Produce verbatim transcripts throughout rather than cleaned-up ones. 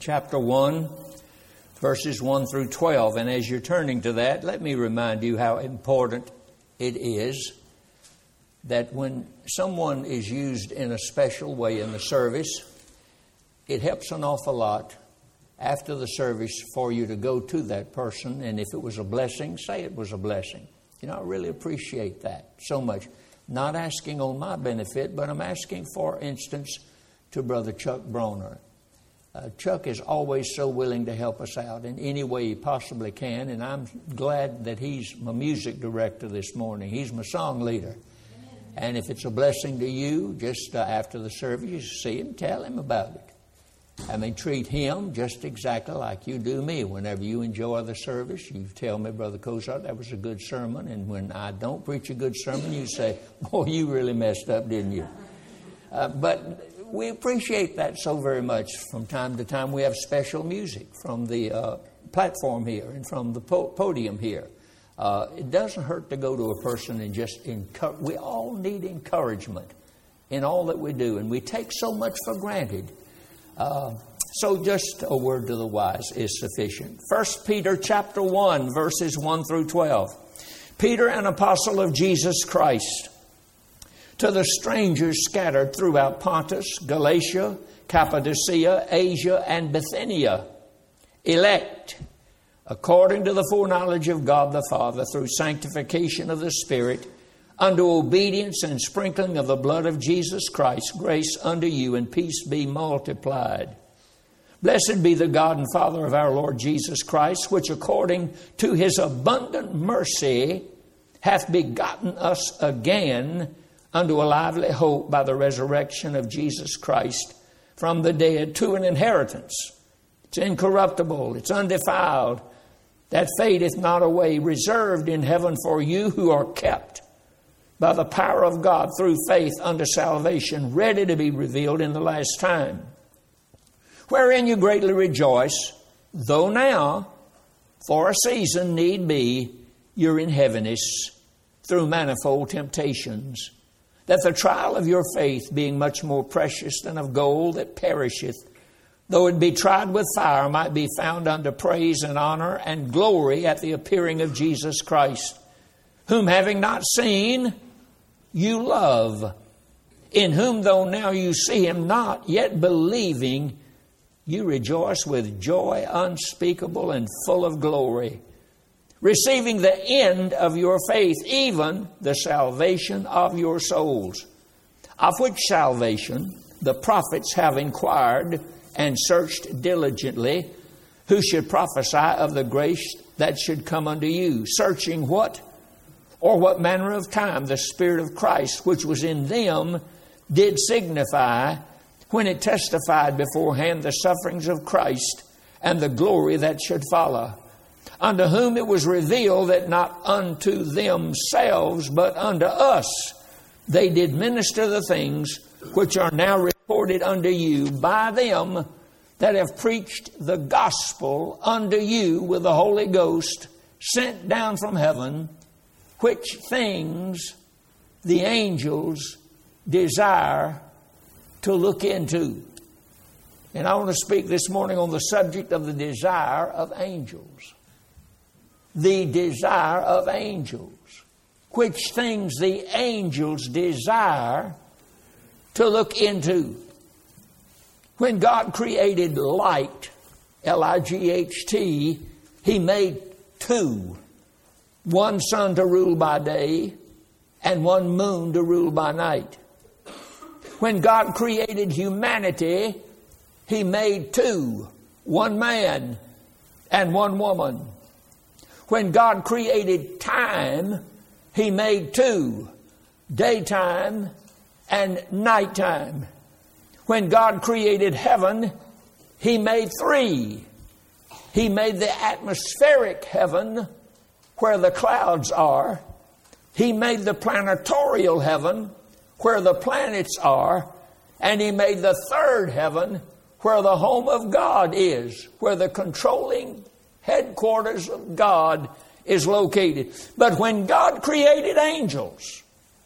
chapter one, verses one through twelve. And as you're turning to that, let me remind you how important it is that when someone is used in a special way in the service, it helps an awful lot after the service for you to go to that person. And if it was a blessing, say it was a blessing. You know, I really appreciate that so much. Not asking on my benefit, but I'm asking, for instance, to Brother Chuck Broner. Uh, Chuck is always so willing to help us out in any way he possibly can, and I'm glad that he's my music director this morning. He's my song leader. And if it's a blessing to you, just uh, after the service, you see him, tell him about it. I mean, treat him just exactly like you do me. Whenever you enjoy the service, you tell me, Brother Cozart, that was a good sermon. And when I don't preach a good sermon, you say, boy, you really messed up, didn't you? Uh, but we appreciate that so very much. From time to time, we have special music from the uh, platform here and from the po- podium here. Uh, it doesn't hurt to go to a person and just encourage. We all need encouragement in all that we do, and we take so much for granted. Uh, so just a word to the wise is sufficient. First Peter chapter one, verses one through twelve. Peter, an apostle of Jesus Christ, to the strangers scattered throughout Pontus, Galatia, Cappadocia, Asia, and Bithynia, elect according to the foreknowledge of God the Father, through sanctification of the Spirit, unto obedience and sprinkling of the blood of Jesus Christ, grace unto you and peace be multiplied. Blessed be the God and Father of our Lord Jesus Christ, which according to his abundant mercy hath begotten us again unto a lively hope by the resurrection of Jesus Christ from the dead, to an inheritance. It's incorruptible, it's undefiled, that fadeth not away, reserved in heaven for you who are kept by the power of God through faith unto salvation, ready to be revealed in the last time. Wherein you greatly rejoice, though now, for a season need be, you're in heaviness, through manifold temptations, that the trial of your faith, being much more precious than of gold that perisheth, though it be tried with fire, might be found unto praise and honor and glory at the appearing of Jesus Christ, whom having not seen, you love, in whom though now you see him not, yet believing, you rejoice with joy unspeakable and full of glory, receiving the end of your faith, even the salvation of your souls, of which salvation the prophets have inquired and searched diligently, who should prophesy of the grace that should come unto you, searching what or what manner of time the Spirit of Christ, which was in them, did signify, when it testified beforehand the sufferings of Christ and the glory that should follow, unto whom it was revealed that not unto themselves, but unto us they did minister the things which are now reported unto you by them that have preached the gospel unto you with the Holy Ghost sent down from heaven, which things the angels desire to look into. And I want to speak this morning on the subject of the desire of angels. The desire of angels. Which things the angels desire to look into. When God created light, L I G H T, he made two. One sun to rule by day and one moon to rule by night. When God created humanity, he made two. One man and one woman. When God created time, he made two. Daytime and nighttime. When God created heaven, he made three. He made the atmospheric heaven, where the clouds are. He made the planetarial heaven, where the planets are. And he made the third heaven, where the home of God is, where the controlling headquarters of God is located. But when God created angels,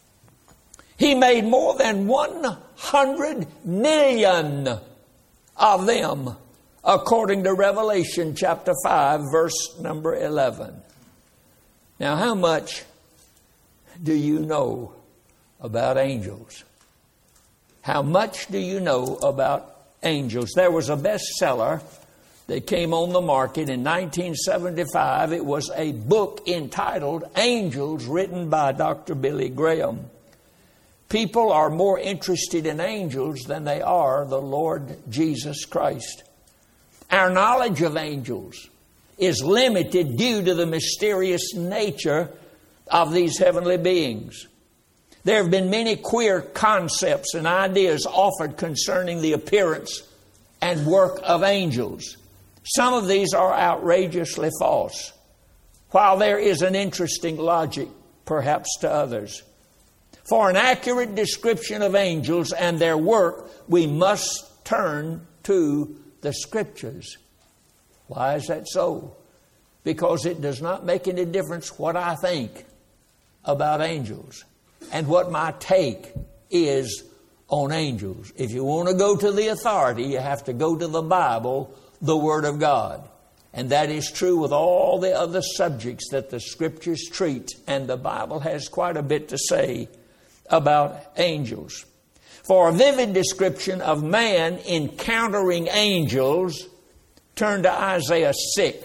he made more than one hundred million of them according to Revelation chapter five, verse number eleven. Now, how much do you know about angels? How much do you know about angels? There was a bestseller that came on the market in nineteen seventy-five. It was a book entitled Angels, written by Doctor Billy Graham. People are more interested in angels than they are the Lord Jesus Christ. Our knowledge of angels is limited due to the mysterious nature of these heavenly beings. There have been many queer concepts and ideas offered concerning the appearance and work of angels. Some of these are outrageously false, while there is an interesting logic, perhaps, to others. For an accurate description of angels and their work, we must turn to the Scriptures. Why is that so? Because it does not make any difference what I think about angels and what my take is on angels. If you want to go to the authority, you have to go to the Bible, the Word of God. And that is true with all the other subjects that the Scriptures treat. And the Bible has quite a bit to say about angels. For a vivid description of man encountering angels, turn to Isaiah six.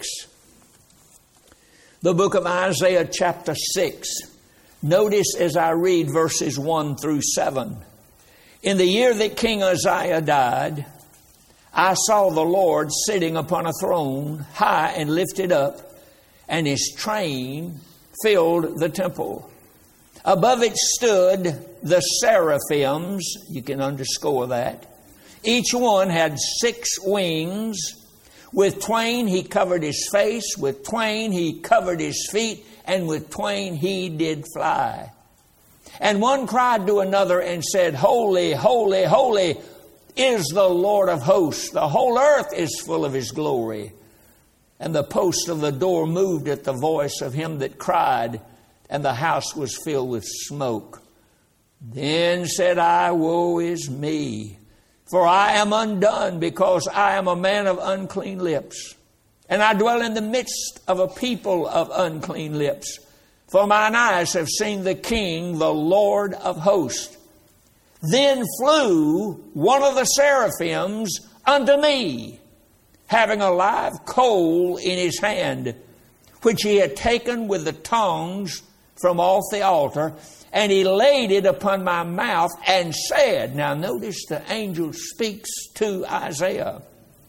The book of Isaiah chapter six. Notice as I read verses one through seven. In the year that King Uzziah died, I saw the Lord sitting upon a throne, high and lifted up, and His train filled the temple. Above it stood the seraphims. You can underscore that. Each one had six wings. With twain he covered his face, with twain he covered his feet, and with twain he did fly. And one cried to another and said, Holy, holy, holy is the Lord of hosts. The whole earth is full of His glory. And the post of the door moved at the voice of him that cried, and the house was filled with smoke. Then said I, Woe is me, for I am undone, because I am a man of unclean lips, and I dwell in the midst of a people of unclean lips. For mine eyes have seen the King, the Lord of hosts. Then flew one of the seraphims unto me, having a live coal in his hand, which he had taken with the tongs from off the altar, and he laid it upon my mouth and said, now notice the angel speaks to Isaiah,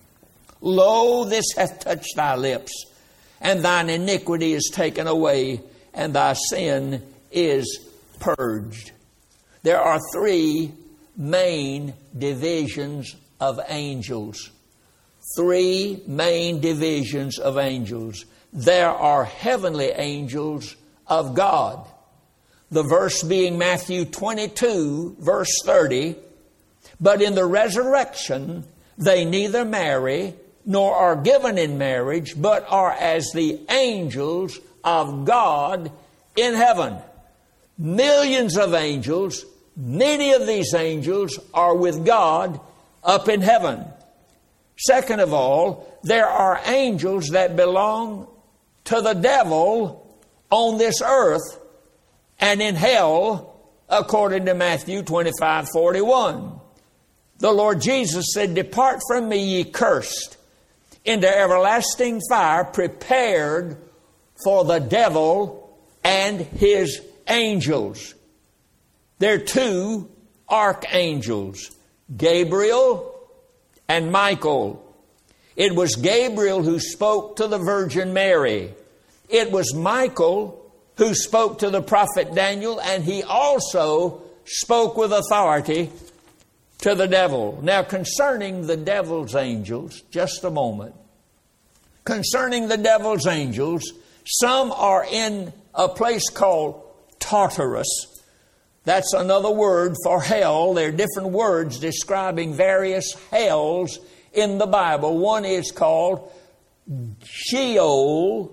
Lo, this hath touched thy lips, and thine iniquity is taken away, and thy sin is purged. There are three main divisions of angels. Three main divisions of angels. There are heavenly angels of God. The verse being Matthew twenty-two, verse thirty. But in the resurrection, they neither marry nor are given in marriage, but are as the angels of God in heaven. Millions of angels, many of these angels are with God up in heaven. Second of all, there are angels that belong to the devil on this earth and in hell, according to Matthew twenty-five forty-one. The Lord Jesus said, Depart from me, ye cursed, into everlasting fire prepared for the devil and his angels. There are two archangels, Gabriel and Michael. It was Gabriel who spoke to the Virgin Mary. It was Michael who spoke to the prophet Daniel, and he also spoke with authority to the devil. Now, concerning the devil's angels, just a moment. Concerning the devil's angels, some are in a place called Tartarus. That's another word for hell. There are different words describing various hells in the Bible. One is called Sheol,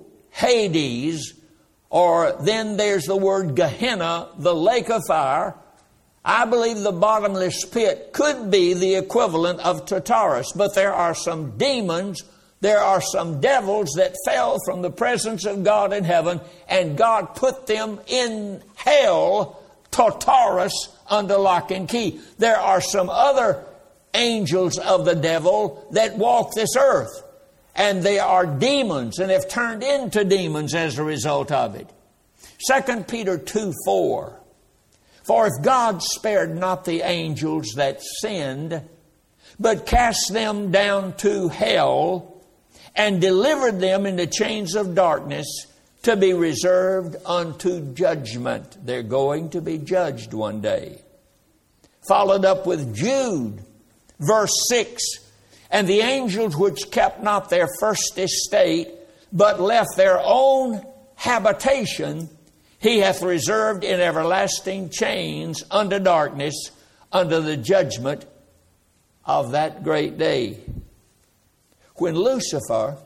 Hades, or then there's the word Gehenna, the lake of fire. I believe the bottomless pit could be the equivalent of Tartarus, but there are some demons, there are some devils that fell from the presence of God in heaven, and God put them in hell, Tartarus, under lock and key. There are some other angels of the devil that walk this earth, and they are demons and have turned into demons as a result of it. Second Peter two four. For if God spared not the angels that sinned, but cast them down to hell, and delivered them into chains of darkness to be reserved unto judgment. They're going to be judged one day. Followed up with Jude, verse six. And the angels which kept not their first estate, but left their own habitation, He hath reserved in everlasting chains unto darkness, unto the judgment of that great day. When Lucifer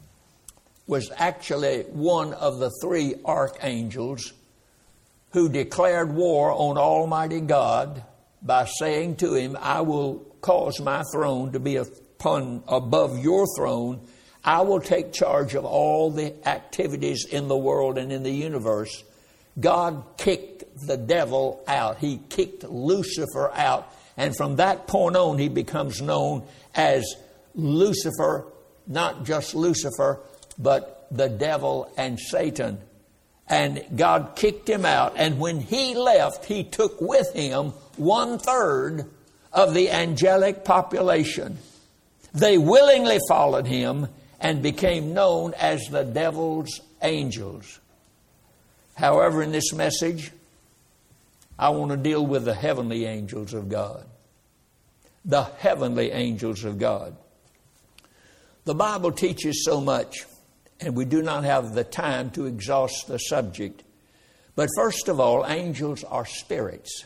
was actually one of the three archangels who declared war on Almighty God by saying to him, I will cause my throne to be upon above your throne. I will take charge of all the activities in the world and in the universe. God kicked the devil out. He kicked Lucifer out. And from that point on, he becomes known as Lucifer, not just Lucifer, but the devil and Satan. And God kicked him out. And when he left, he took with him one third of the angelic population. They willingly followed him and became known as the devil's angels. However, in this message, I want to deal with the heavenly angels of God. The heavenly angels of God. The Bible teaches so much, and we do not have the time to exhaust the subject. But first of all, angels are spirits.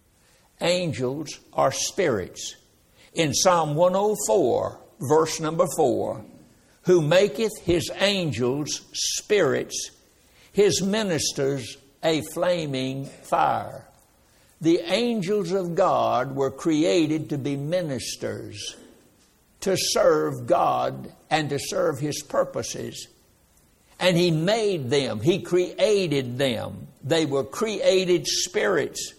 Angels are spirits. In Psalm one oh four, verse number four, who maketh his angels spirits, his ministers a flaming fire. The angels of God were created to be ministers, to serve God and to serve His purposes. And He made them. He created them. They were created spirits.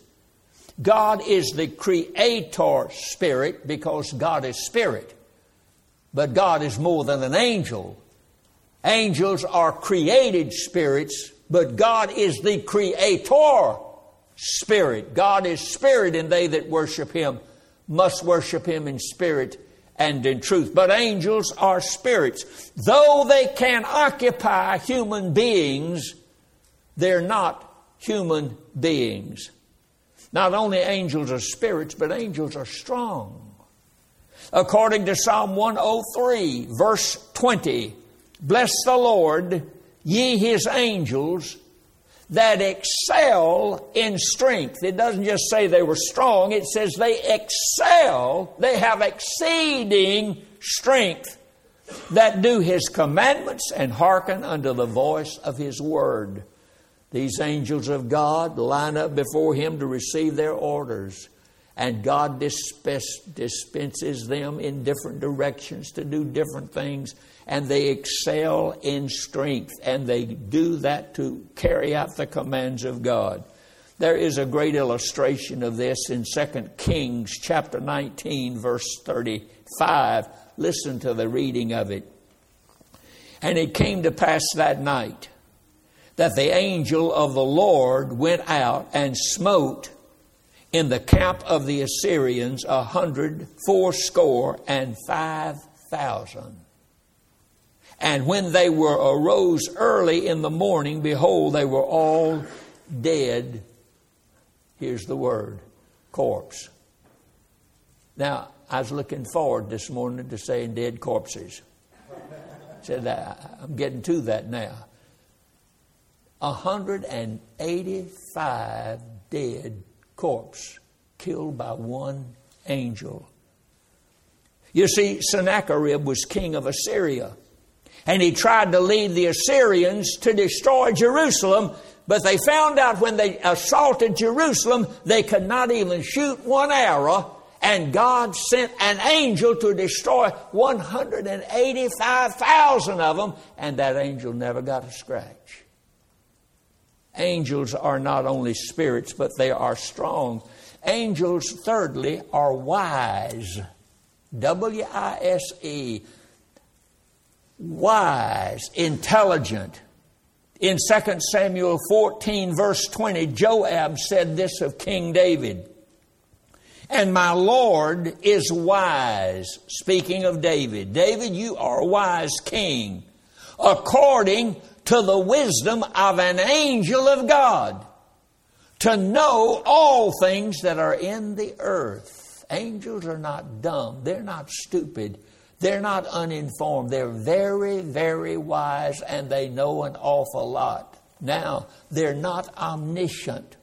God is the creator spirit because God is spirit. But God is more than an angel. Angels are created spirits, but God is the creator spirit. God is spirit, and they that worship Him must worship Him in spirit and in truth. But angels are spirits. Though they can occupy human beings, they're not human beings. Not only angels are spirits, but angels are strong. According to Psalm one oh three, verse twenty, bless the Lord, ye His angels, that excel in strength. It doesn't just say they were strong. It says they excel. They have exceeding strength, that do His commandments and hearken unto the voice of His word. These angels of God line up before Him to receive their orders. And God dispenses them in different directions to do different things. And they excel in strength. And they do that to carry out the commands of God. There is a great illustration of this in Second Kings chapter nineteen, verse thirty-five. Listen to the reading of it. And it came to pass that night that the angel of the Lord went out and smote in the camp of the Assyrians a hundred fourscore and five thousand. And when they were arose early in the morning, behold, they were all dead. Here's the word, corpse. Now, I was looking forward this morning to saying dead corpses. Said that I'm getting to that now. one hundred eighty-five dead corpse killed by one angel. You see, Sennacherib was king of Assyria, and he tried to lead the Assyrians to destroy Jerusalem, But they found out when they assaulted Jerusalem, they could not even shoot one arrow, and God sent an angel to destroy one hundred eighty-five thousand of them, and that angel never got a scratch. Angels are not only spirits, but they are strong. Angels, thirdly, are wise. W I S E. Wise, intelligent. In Second Samuel fourteen, verse twenty, Joab said this of King David. And my Lord is wise. Speaking of David. David, you are a wise king, according to the wisdom of an angel of God, to know all things that are in the earth. Angels are not dumb. They're not stupid. They're not uninformed. They're very, very wise, and they know an awful lot. Now, they're not omniscient.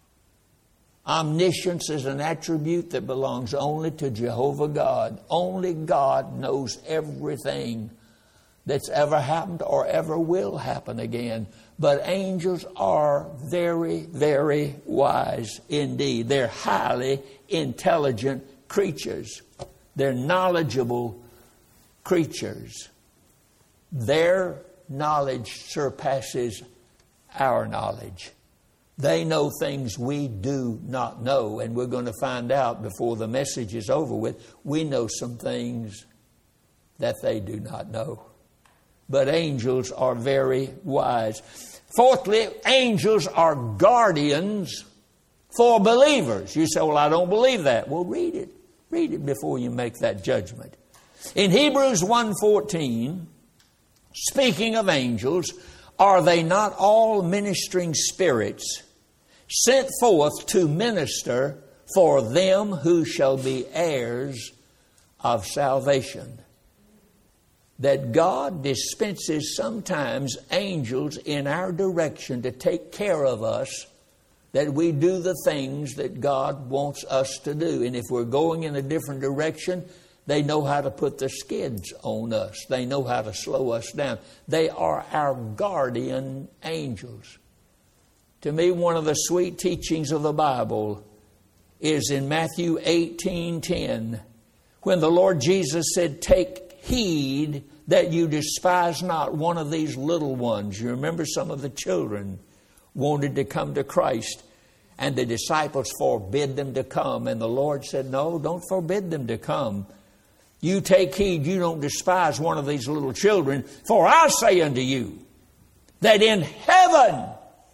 Omniscience is an attribute that belongs only to Jehovah God. Only God knows everything that's ever happened or ever will happen again. But angels are very, very wise indeed. They're highly intelligent creatures. They're knowledgeable creatures. Their knowledge surpasses our knowledge. They know things we do not know, and we're going to find out before the message is over with. We know some things that they do not know. But angels are very wise. Fourthly, angels are guardians for believers. You say, well, I don't believe that. Well, read it. Read it before you make that judgment. In Hebrews one fourteen, speaking of angels, are they not all ministering spirits sent forth to minister for them who shall be heirs of salvation? That God dispenses sometimes angels in our direction to take care of us, that we do the things that God wants us to do. And if we're going in a different direction, they know how to put the skids on us. They know how to slow us down. They are our guardian angels. To me, one of the sweet teachings of the Bible is in Matthew eighteen ten, when the Lord Jesus said, take heed that you despise not one of these little ones. You remember some of the children wanted to come to Christ, and the disciples forbid them to come. And the Lord said, no, don't forbid them to come. You take heed, you don't despise one of these little children. For I say unto you, that in heaven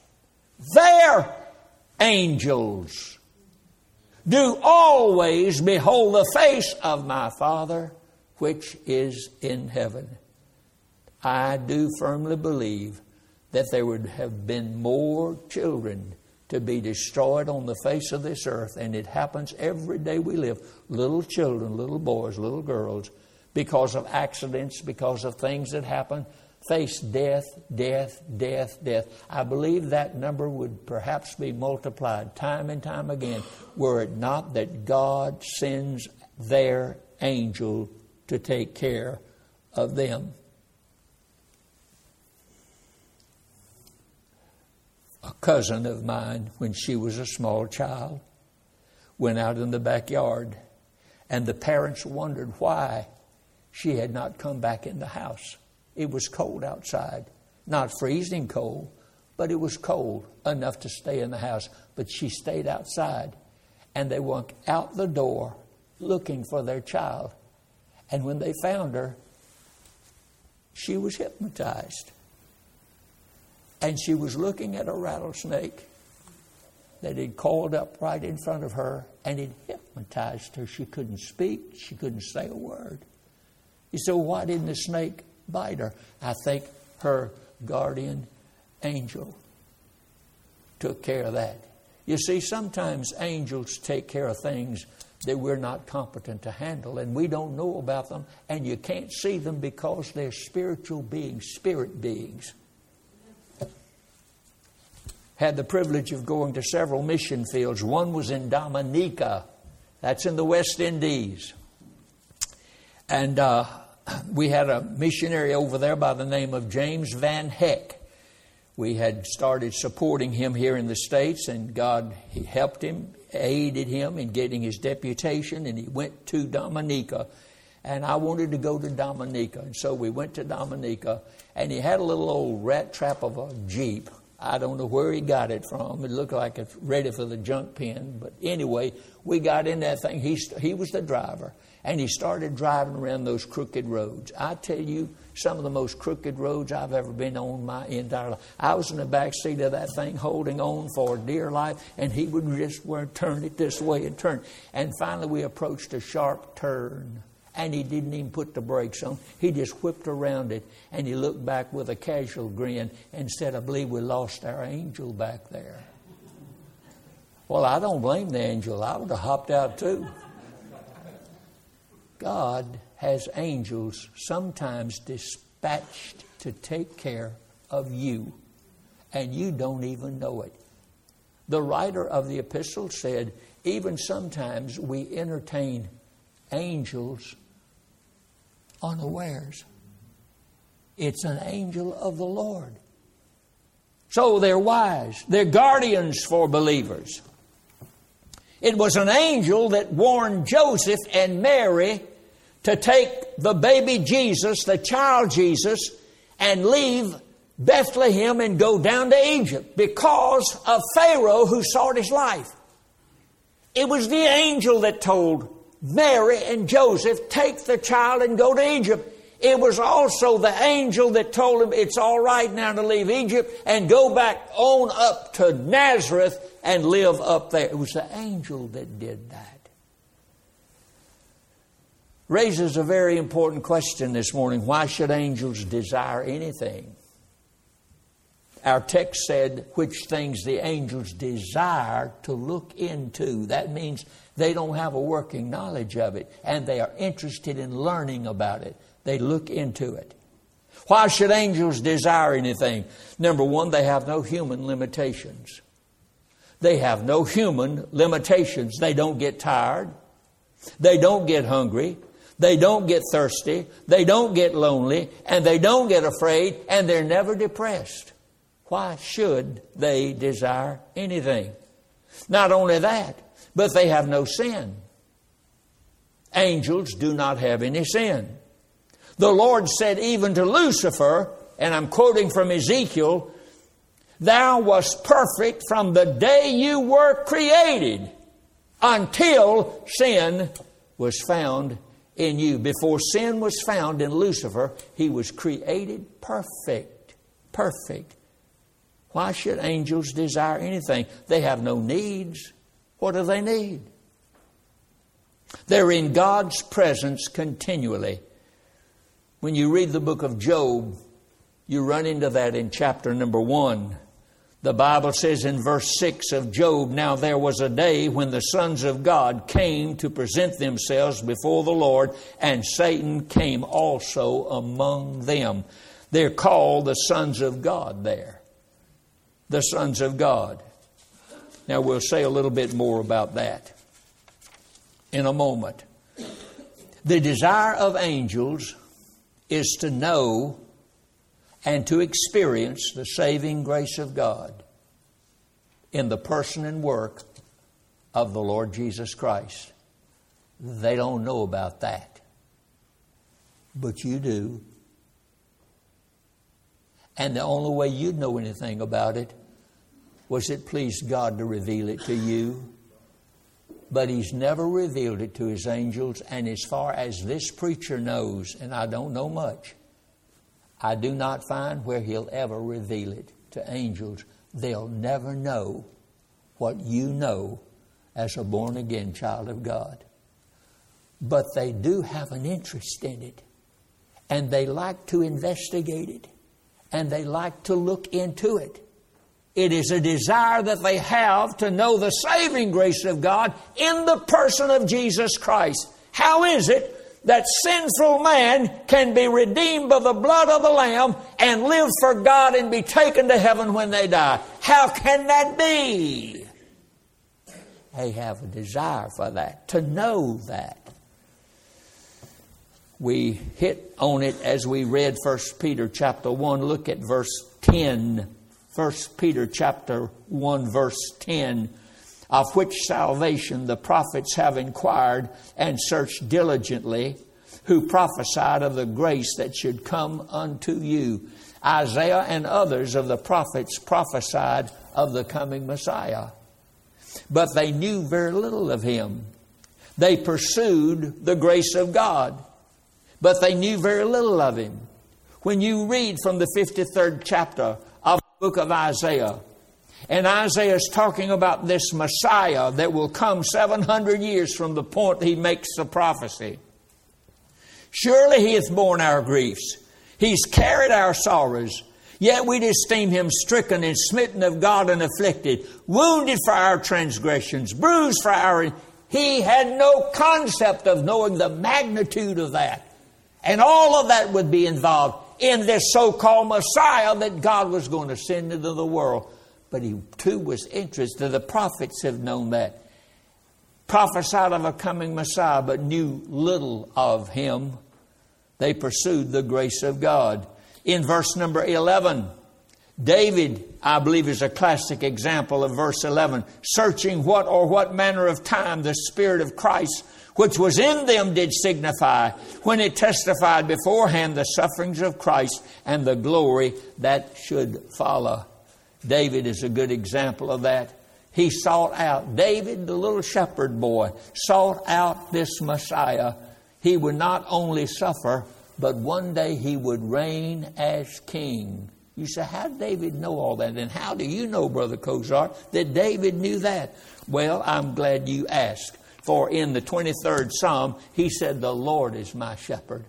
their angels do always behold the face of my Father which is in heaven. I do firmly believe that there would have been more children to be destroyed on the face of this earth, and it happens every day we live. Little children, little boys, little girls, because of accidents, because of things that happen, face death, death, death, death. I believe that number would perhaps be multiplied time and time again, were it not that God sends their angel to take care of them. A cousin of mine, when she was a small child, went out in the backyard, and the parents wondered why she had not come back in the house. It was cold outside. Not freezing cold, but it was cold enough to stay in the house. But she stayed outside, and they went out the door looking for their child. And when they found her, she was hypnotized. And she was looking at a rattlesnake that had coiled up right in front of her, and it hypnotized her. She couldn't speak. She couldn't say a word. You say, well, why didn't the snake bite her? I think her guardian angel took care of that. You see, sometimes angels take care of things that we're not competent to handle, and we don't know about them, and you can't see them because they're spiritual beings, spirit beings. Had the privilege of going to several mission fields. One was in Dominica. That's in the West Indies. And uh, we had a missionary over there by the name of James Van Heck. we had started supporting him here in the States, and God he helped him, aided him in getting his deputation, and he went to Dominica. And I wanted to go to Dominica, and so we went to Dominica, and he had a little old rat trap of a Jeep. I don't know where he got it from. It looked like it's ready for the junk pen. But anyway, we got in that thing. He, he was the driver, and he started driving around those crooked roads. I tell you, some of the most crooked roads I've ever been on my entire life. I was in the back seat of that thing holding on for dear life, and he would just turn it this way and turn. And finally we approached a sharp turn, and he didn't even put the brakes on. He just whipped around it, and he looked back with a casual grin and said, I believe we lost our angel back there. Well, I don't blame the angel. I would have hopped out too. God has angels sometimes dispatched to take care of you, and you don't even know it. The writer of the epistle said, even sometimes we entertain angels unawares. It's an angel of the Lord. So they're wise. They're guardians for believers. It was an angel that warned Joseph and Mary to take the baby Jesus, the child Jesus, and leave Bethlehem and go down to Egypt because of Pharaoh who sought his life. It was the angel that told Mary and Joseph, take the child and go to Egypt. It was also the angel that told him it's all right now to leave Egypt and go back on up to Nazareth and live up there. It was the angel that did that. Raises a very important question this morning. Why should angels desire anything? Our text said, which things the angels desire to look into. That means they don't have a working knowledge of it, and they are interested in learning about it. They look into it. Why should angels desire anything? Number one, they have no human limitations. They have no human limitations. They don't get tired. They don't get hungry. They don't get thirsty. They don't get lonely. And they don't get afraid. And they're never depressed. Why should they desire anything? Not only that, but they have no sin. Angels do not have any sin. The Lord said even to Lucifer, and I'm quoting from Ezekiel, thou wast perfect from the day you were created until sin was found in you. Before sin was found in Lucifer, he was created perfect. Perfect. Why should angels desire anything? They have no needs. What do they need? They're in God's presence continually. When you read the book of Job, you run into that in chapter number one. The Bible says in verse six of Job, now there was a day when the sons of God came to present themselves before the Lord, and Satan came also among them. They're called the sons of God there. The sons of God. Now we'll say a little bit more about that in a moment. The desire of angels is to know and to experience the saving grace of God in the person and work of the Lord Jesus Christ. They don't know about that, but you do. And the only way you'd know anything about it was it pleased God to reveal it to you. But He's never revealed it to His angels. And as far as this preacher knows, and I don't know much, I do not find where He'll ever reveal it to angels. They'll never know what you know as a born-again child of God. But they do have an interest in it. And they like to investigate it. And they like to look into it. It is a desire that they have to know the saving grace of God in the person of Jesus Christ. How is it that sinful man can be redeemed by the blood of the Lamb and live for God and be taken to heaven when they die? How can that be? They have a desire for that, to know that. We hit on it as we read First Peter chapter one. Look at verse ten. First Peter chapter one, verse ten, of which salvation the prophets have inquired and searched diligently, who prophesied of the grace that should come unto you. Isaiah and others of the prophets prophesied of the coming Messiah. But they knew very little of him. They pursued the grace of God, but they knew very little of him. When you read from the fifty-third chapter of the book of Isaiah, and Isaiah is talking about this Messiah that will come seven hundred years from the point he makes the prophecy. Surely he hath borne our griefs. He's carried our sorrows. Yet we esteem him stricken and smitten of God and afflicted, wounded for our transgressions, bruised for our... He had no concept of knowing the magnitude of that. And all of that would be involved in this so-called Messiah that God was going to send into the world. But he too was interested. The prophets have known that. Prophesied of a coming Messiah, but knew little of him. They pursued the grace of God. In verse number eleven, David, I believe, is a classic example of verse eleven. Searching what or what manner of time the Spirit of Christ, which was in them, did signify, when it testified beforehand the sufferings of Christ and the glory that should follow. David is a good example of that. He sought out, David, the little shepherd boy, sought out this Messiah. He would not only suffer, but one day he would reign as king. You say, how did David know all that? And how do you know, Brother Kozar, that David knew that? Well, I'm glad you asked. For in the twenty-third Psalm, he said, the Lord is my shepherd.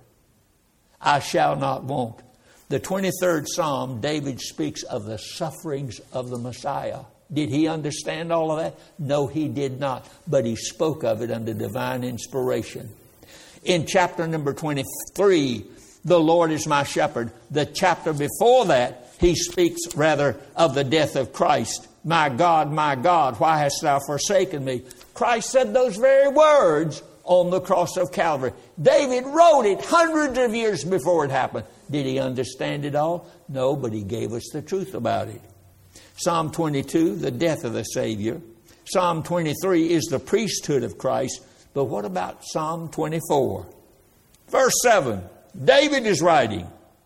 I shall not want. The twenty-third Psalm, David speaks of the sufferings of the Messiah. Did he understand all of that? No, he did not. But he spoke of it under divine inspiration. In chapter number twenty-three, the Lord is my shepherd. The chapter before that, he speaks rather of the death of Christ. My God, my God, why hast thou forsaken me? Christ said those very words on the cross of Calvary. David wrote it hundreds of years before it happened. Did he understand it all? No, but he gave us the truth about it. Psalm twenty-two, the death of the Savior. Psalm twenty-three is the priesthood of Christ. But what about Psalm twenty-four? Verse seven, David is writing,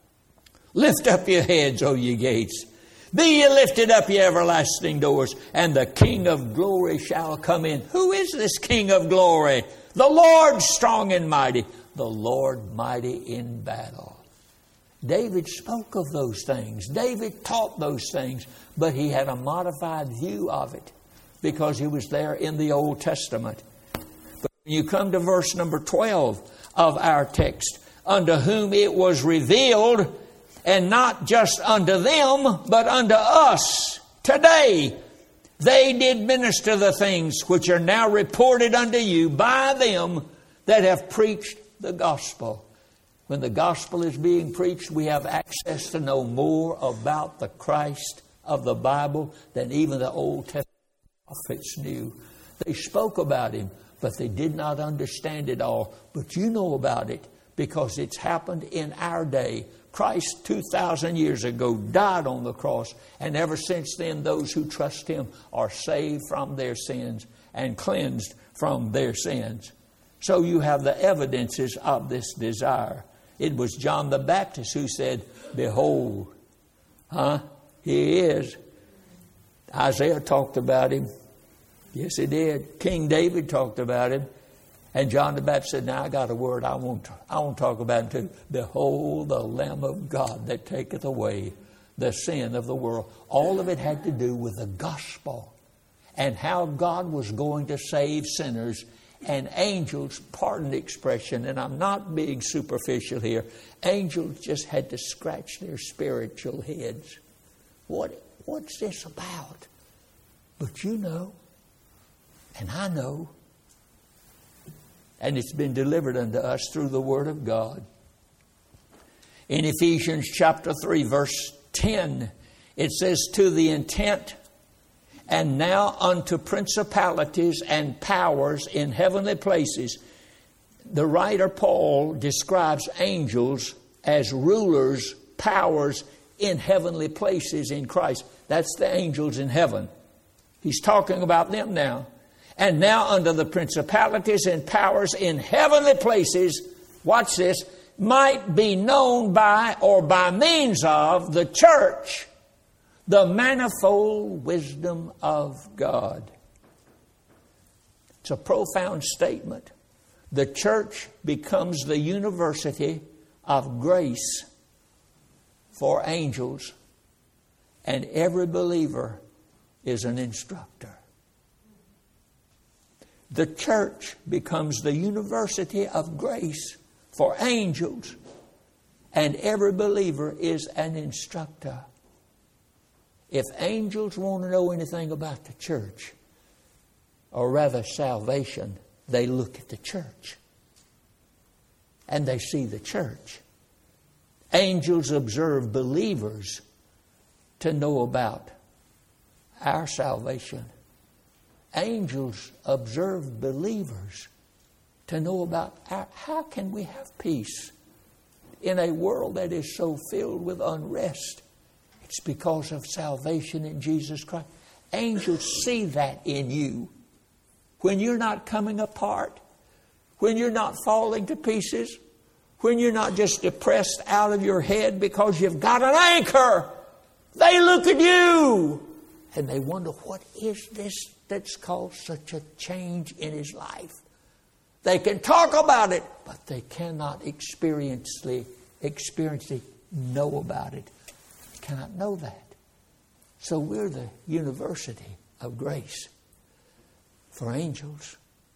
lift up your heads, O ye gates. Be ye lifted up, ye everlasting doors, and the King of glory shall come in. Who is this King of glory? The Lord strong and mighty, the Lord mighty in battle. David spoke of those things. David taught those things, but he had a modified view of it because he was there in the Old Testament. But when you come to verse number twelve of our text, unto whom it was revealed, and not just unto them, but unto us today, they did minister the things which are now reported unto you by them that have preached the gospel. When the gospel is being preached, we have access to know more about the Christ of the Bible than even the Old Testament prophets knew. They spoke about him, but they did not understand it all. But you know about it because it's happened in our day. Christ two thousand years ago died on the cross, and ever since then those who trust him are saved from their sins and cleansed from their sins. So you have the evidences of this desire. It was John the Baptist who said, behold, huh? He is. Isaiah talked about him. Yes, he did. King David talked about him. And John the Baptist said, now I got a word I want to, I want to talk about him too. Behold, the Lamb of God that taketh away the sin of the world. All of it had to do with the gospel and how God was going to save sinners. And angels, pardon the expression, and I'm not being superficial here, angels just had to scratch their spiritual heads. What, what's this about? But you know, and I know, and it's been delivered unto us through the Word of God. In Ephesians chapter three, verse ten, it says, to the intent, and now unto principalities and powers in heavenly places. The writer Paul describes angels as rulers, powers in heavenly places in Christ. That's the angels in heaven. He's talking about them now. And now under the principalities and powers in heavenly places, watch this, might be known by or by means of the church, the manifold wisdom of God. It's a profound statement. The church becomes the university of grace for angels, and every believer is an instructor. The church becomes the university of grace for angels, and every believer is an instructor. If angels want to know anything about the church, or rather salvation, they look at the church and they see the church. Angels observe believers to know about our salvation. Angels observe believers to know about our, how can we have peace in a world that is so filled with unrest. It's because of salvation in Jesus Christ. Angels see that in you. When you're not coming apart, when you're not falling to pieces, when you're not just depressed out of your head because you've got an anchor, they look at you and they wonder, what is this that's caused such a change in his life? They can talk about it, but they cannot experientially, experientially know about it. They cannot know that. So we're the university of grace for angels.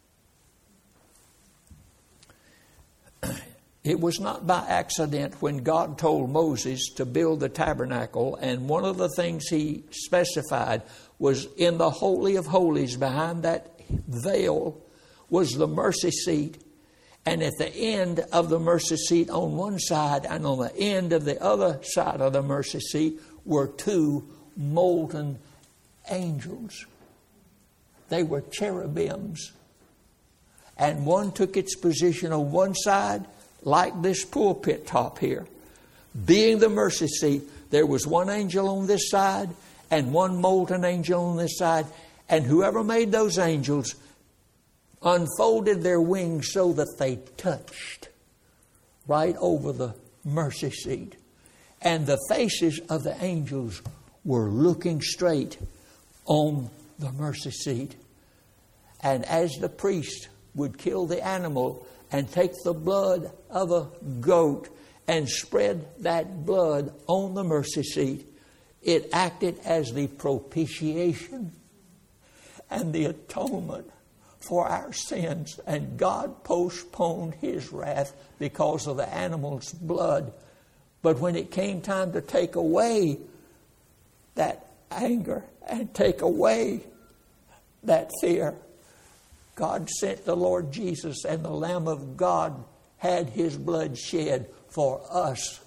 It was not by accident when God told Moses to build the tabernacle, and one of the things he specified was in the Holy of Holies, behind that veil, was the mercy seat. And at the end of the mercy seat on one side and on the end of the other side of the mercy seat were two molten angels. They were cherubims. And one took its position on one side, like this pulpit top here. Being the mercy seat, there was one angel on this side and one molten angel on this side. And whoever made those angels unfolded their wings so that they touched right over the mercy seat. And the faces of the angels were looking straight on the mercy seat. And as the priest would kill the animal and take the blood of a goat and spread that blood on the mercy seat, it acted as the propitiation and the atonement for our sins. And God postponed his wrath because of the animal's blood. But when it came time to take away that anger and take away that fear, God sent the Lord Jesus, and the Lamb of God had his blood shed for us.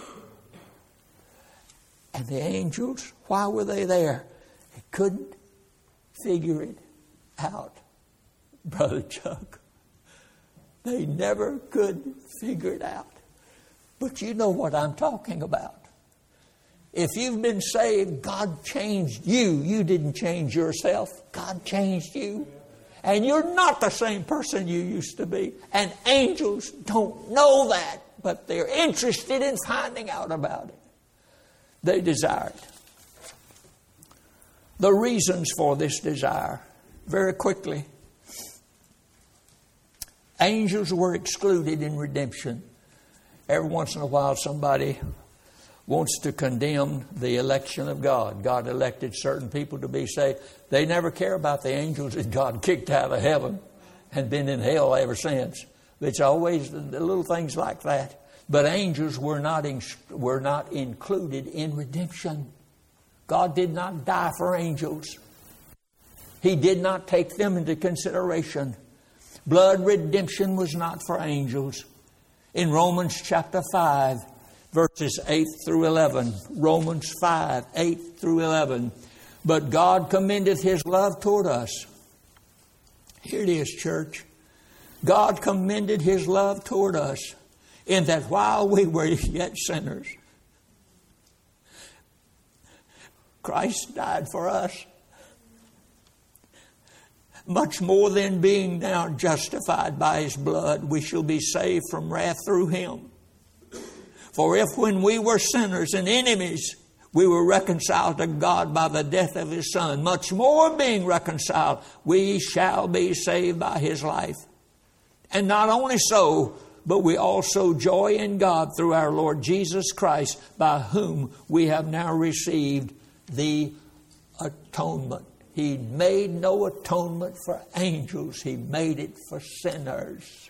And the angels, why were they there? They couldn't figure it out, Brother Chuck. They never could figure it out. But you know what I'm talking about. If you've been saved, God changed you. You didn't change yourself. God changed you. And you're not the same person you used to be. And angels don't know that, but they're interested in finding out about it. They desire it. The reasons for this desire, very quickly. Angels were excluded in redemption. Every once in a while somebody wants to condemn the election of God. God elected certain people to be saved. They never care about the angels that God kicked out of heaven and been in hell ever since. It's always the little things like that. But angels were not in, were not included in redemption. God did not die for angels. He did not take them into consideration. Blood redemption was not for angels. In Romans chapter five, verses eight through eleven. Romans five, eight through eleven. But God commendeth his love toward us. Here it is, church. God commended his love toward us in that while we were yet sinners, Christ died for us. Much more than being now justified by His blood, we shall be saved from wrath through Him. For if when we were sinners and enemies, we were reconciled to God by the death of His Son, much more being reconciled, we shall be saved by His life. And not only so, but we also joy in God through our Lord Jesus Christ, by whom we have now received the atonement. He made no atonement for angels. He made it for sinners.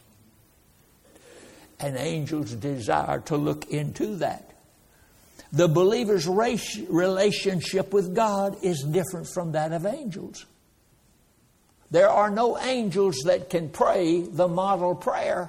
And angels desire to look into that. The believer's relationship with God is different from that of angels. There are no angels that can pray the model prayer.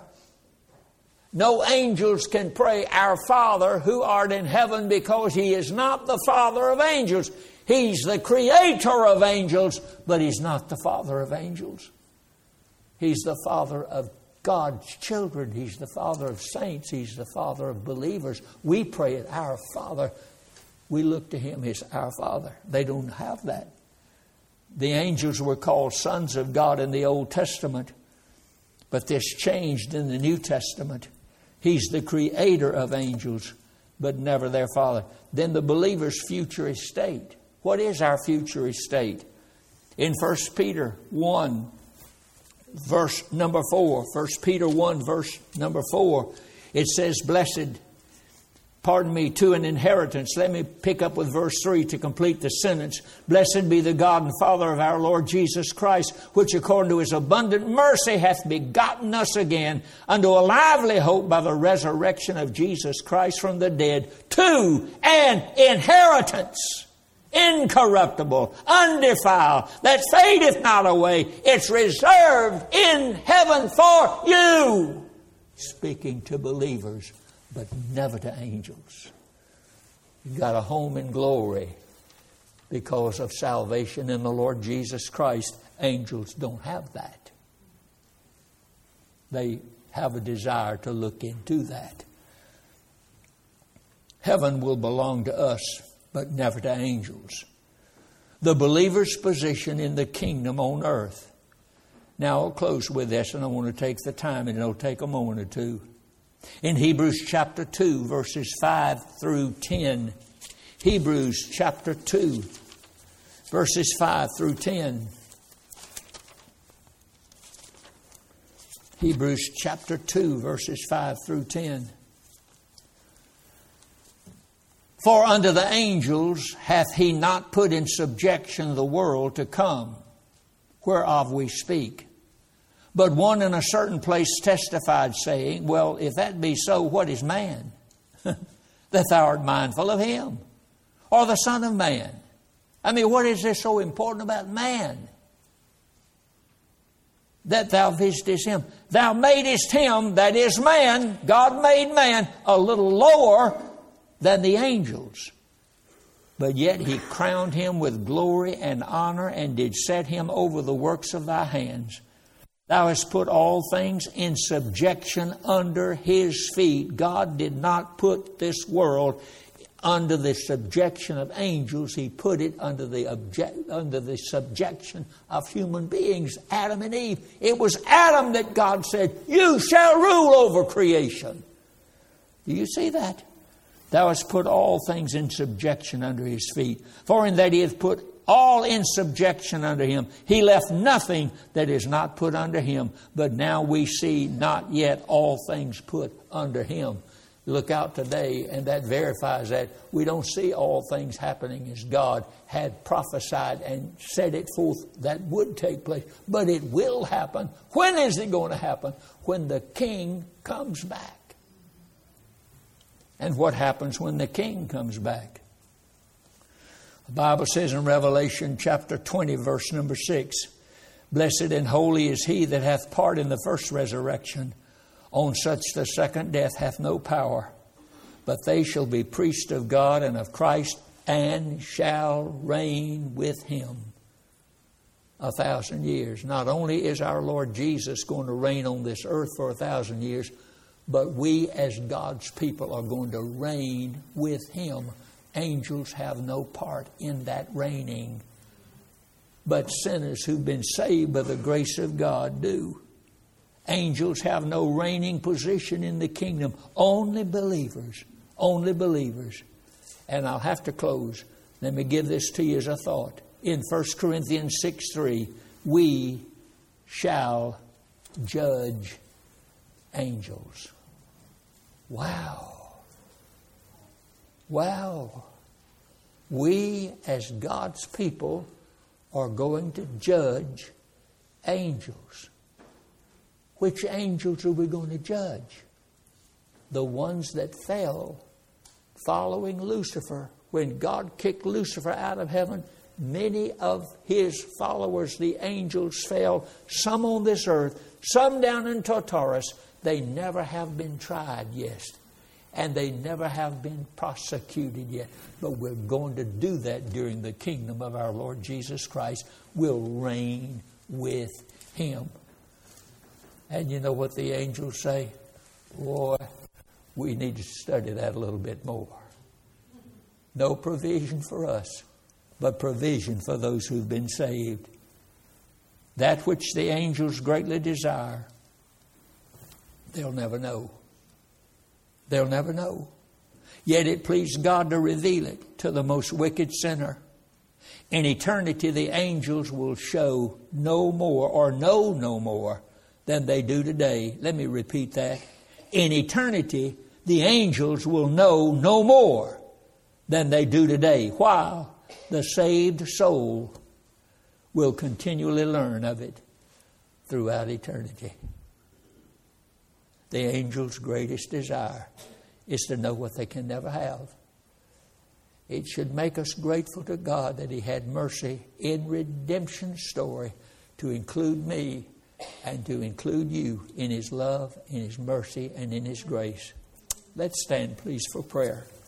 No angels can pray, Our Father who art in heaven, because He is not the Father of angels. He's the creator of angels, but He's not the Father of angels. He's the Father of God's children. He's the Father of saints. He's the Father of believers. We pray at Our Father. We look to Him as our Father. They don't have that. The angels were called sons of God in the Old Testament, but this changed in the New Testament. He's the creator of angels, but never their Father. Then the believer's future estate. What is our future estate? In First Peter one, verse number four, First Peter one, verse number four, it says, blessed, pardon me, to an inheritance. Let me pick up with verse three to complete the sentence. Blessed be the God and Father of our Lord Jesus Christ, which according to His abundant mercy hath begotten us again unto a lively hope by the resurrection of Jesus Christ from the dead, to an inheritance, incorruptible, undefiled, that fadeth not away. It's reserved in heaven for you. Speaking to believers, but never to angels. You've got a home in glory because of salvation in the Lord Jesus Christ. Angels don't have that. They have a desire to look into that. Heaven will belong to us, but never to angels. The believer's position in the kingdom on earth. Now I'll close with this, and I want to take the time, and it'll take a moment or two. In Hebrews chapter two, verses five through ten. Hebrews chapter two, verses five through ten. Hebrews chapter two, verses five through ten. For unto the angels hath He not put in subjection the world to come, whereof we speak. But one in a certain place testified, saying, well, if that be so, what is man? That thou art mindful of him, or the Son of Man. I mean, what is this so important about man? That thou visitest him. Thou madest him, that is man, God made man, a little lower than the angels. But yet He crowned him with glory and honor, and did set him over the works of thy hands. Thou hast put all things in subjection under His feet. God did not put this world under the subjection of angels. He put it under the object, under the subjection of human beings, Adam and Eve. It was Adam that God said, you shall rule over creation. Do you see that? Thou hast put all things in subjection under His feet. For in that He hath put all in subjection under Him, He left nothing that is not put under Him. But now we see not yet all things put under Him. Look out today, and that verifies that. We don't see all things happening as God had prophesied and said it forth that would take place. But it will happen. When is it going to happen? When the King comes back. And what happens when the King comes back? The Bible says in Revelation chapter twenty, verse number six, blessed and holy is he that hath part in the first resurrection. On such the second death hath no power, but they shall be priests of God and of Christ, and shall reign with Him a thousand years. Not only is our Lord Jesus going to reign on this earth for a thousand years, but we as God's people are going to reign with Him Angels have no part in that reigning, but sinners who've been saved by the grace of God do. Angels have no reigning position in the kingdom. Only believers. Only believers. And I'll have to close. Let me give this to you as a thought. In First Corinthians six three, we shall judge angels. Wow. Wow. We as God's people are going to judge angels. Which angels are we going to judge? The ones that fell following Lucifer. When God kicked Lucifer out of heaven, many of his followers, the angels, fell. Some on this earth, some down in Tartarus. They never have been tried yet. And they never have been prosecuted yet. But we're going to do that during the kingdom of our Lord Jesus Christ. We'll reign with Him. And you know what the angels say? Boy, we need to study that a little bit more. No provision for us, but provision for those who've been saved. That which the angels greatly desire, they'll never know. They'll never know. Yet it pleased God to reveal it to the most wicked sinner. In eternity, the angels will show no more or know no more than they do today. Let me repeat that. In eternity, the angels will know no more than they do today, while the saved soul will continually learn of it throughout eternity. The angels' greatest desire is to know what they can never have. It should make us grateful to God that He had mercy in redemption's story to include me and to include you in His love, in His mercy, and in His grace. Let's stand, please, for prayer.